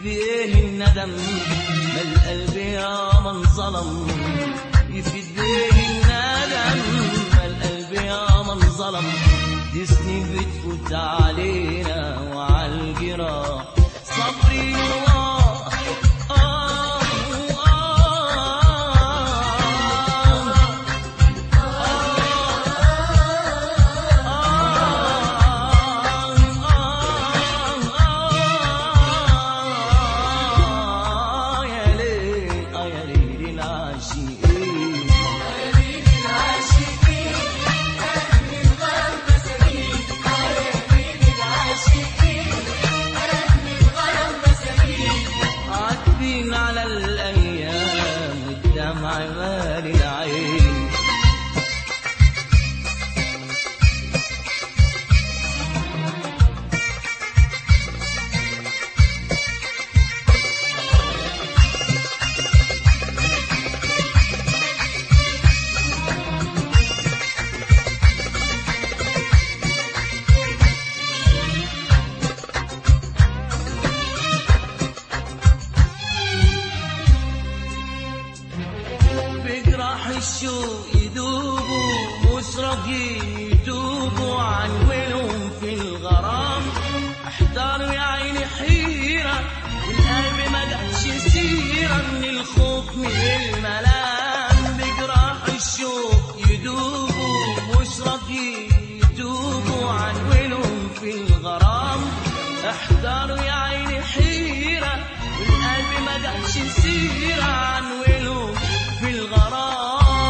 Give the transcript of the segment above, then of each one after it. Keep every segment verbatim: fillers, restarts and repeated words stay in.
بيه الندم، ما القلب يا من ظلم، يفيد بيه الندم، ما القلب يا من ظلم. دي سنين بتفوت علينا وعالجراح صبري الله. على الأيام والدمع مالي العين، الشوق يدوبوا مشرق يتوبوا عن ولهم في الغرام. احضروا يا عيني حيرة والقلب ما دقش سيرة من الخوف من الملام. بجراح الشوق يدوبوا مشرق يتوبوا عن ولهم في الغرام. احضروا يا عيني حيرة والقلب ما دقش سيرة عن ولهم في الغرام.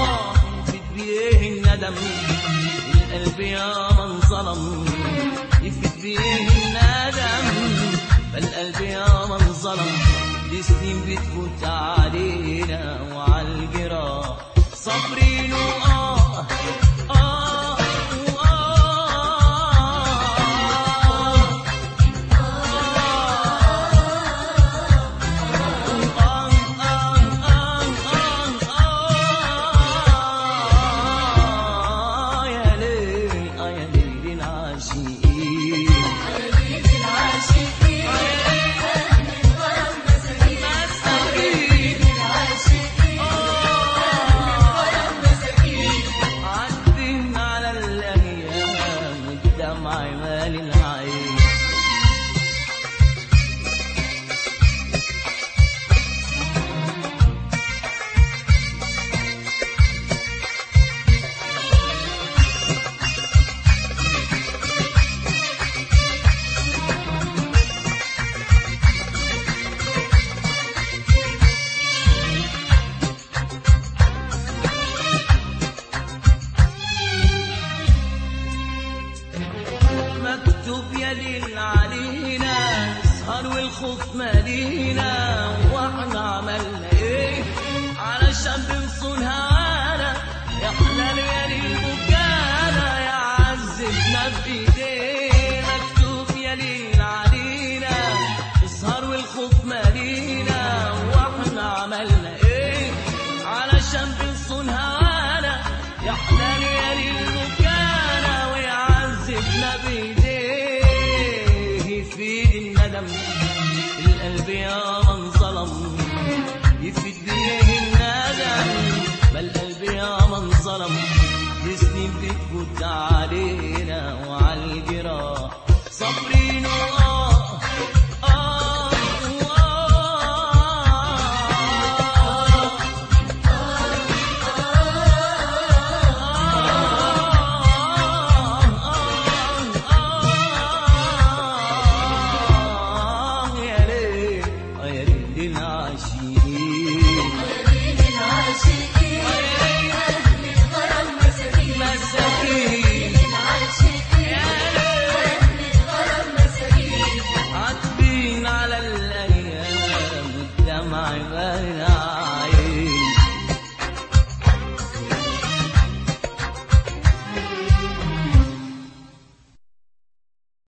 الندم القلب يا من ظلم، يفيد بيه الندم، فالقلب يا من ظلم. دي سنين بتفوت علينا وعالجراح صابرين وآه آه ليل علينا سهر والخوف مالينا. واحنا عملنا ايه علشان بنصون هوانا؟ يا حلال يا ليل بكانا يا عزتنا بايديه. مكتوب يا ليل علينا سهر والخوف مالينا. واحنا عملنا ايه علشان بنصون هوانا؟ يا حلال يا ليل بكانا ويا عزتنا بايديه. يفيد الندم القلب يا من ظلم، يفيد بيه الندم، ما القلب يا من ظلم. دي سنين بتفوت علينا وعالجراح صابرين وآه آه عاتبين على الأيام والدمع بارد.